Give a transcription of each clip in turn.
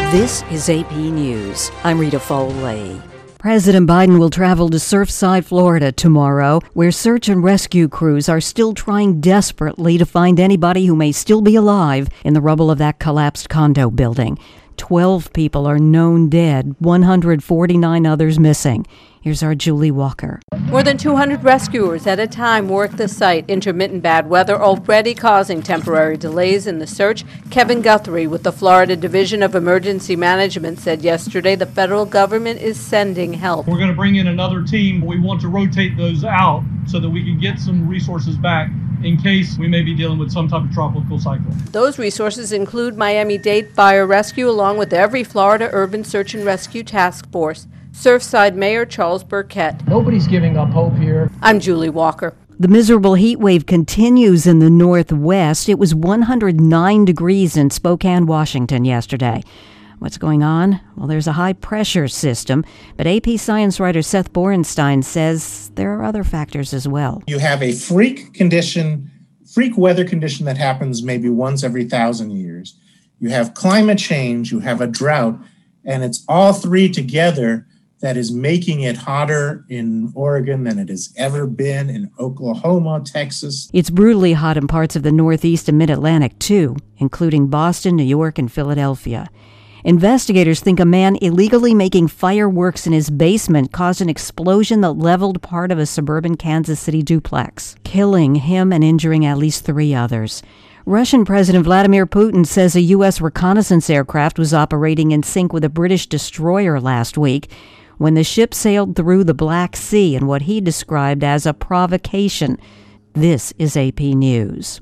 This is AP News. I'm Rita Foley. President Biden will travel to Surfside, Florida tomorrow, where search and rescue crews are still trying desperately to find anybody who may still be alive in the rubble of that collapsed condo building. 12 people are known dead, 149 others missing. Here's our Julie Walker. More than 200 rescuers at a time work the site. Intermittent bad weather already causing temporary delays in the search. Kevin Guthrie with the Florida Division of Emergency Management said yesterday the federal government is sending help. We're going to bring in another team. We want to rotate those out so that we can get some resources back in case we may be dealing with some type of tropical cyclone. Those resources include Miami-Dade Fire Rescue along with every Florida Urban Search and Rescue Task Force. Surfside Mayor Charles Burkett. Nobody's giving up hope here. I'm Julie Walker. The miserable heat wave continues in the Northwest. It was 109 degrees in Spokane, Washington yesterday. What's going on? Well, there's a high-pressure system, but AP science writer Seth Borenstein says there are other factors as well. You have a freak weather condition that happens maybe once every 1,000 years. You have climate change, you have a drought, and it's all three together that is making it hotter in Oregon than it has ever been in Oklahoma, Texas. It's brutally hot in parts of the Northeast and Mid-Atlantic, too, including Boston, New York, and Philadelphia. Investigators think a man illegally making fireworks in his basement caused an explosion that leveled part of a suburban Kansas City duplex, killing him and injuring at least 3 others. Russian President Vladimir Putin says a U.S. reconnaissance aircraft was operating in sync with a British destroyer last week when the ship sailed through the Black Sea in what he described as a provocation. This is AP News.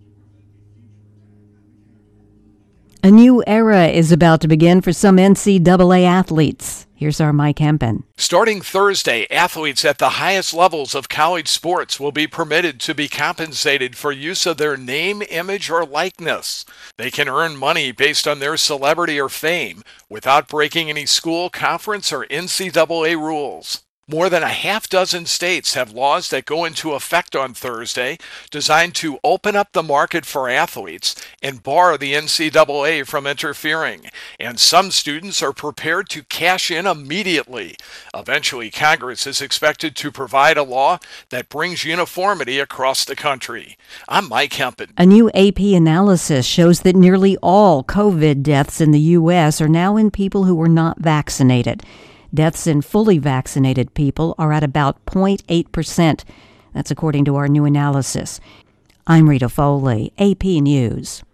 A new era is about to begin for some NCAA athletes. Here's our Mike Hempen. Starting Thursday, athletes at the highest levels of college sports will be permitted to be compensated for use of their name, image, or likeness. They can earn money based on their celebrity or fame without breaking any school, conference, or NCAA rules. More than a half dozen states have laws that go into effect on Thursday designed to open up the market for athletes and bar the NCAA from interfering. And some students are prepared to cash in immediately. Eventually, Congress is expected to provide a law that brings uniformity across the country. I'm Mike Hempen. A new AP analysis shows that nearly all COVID deaths in the U.S. are now in people who were not vaccinated. Deaths in fully vaccinated people are at about 0.8%. That's according to our new analysis. I'm Rita Foley, AP News.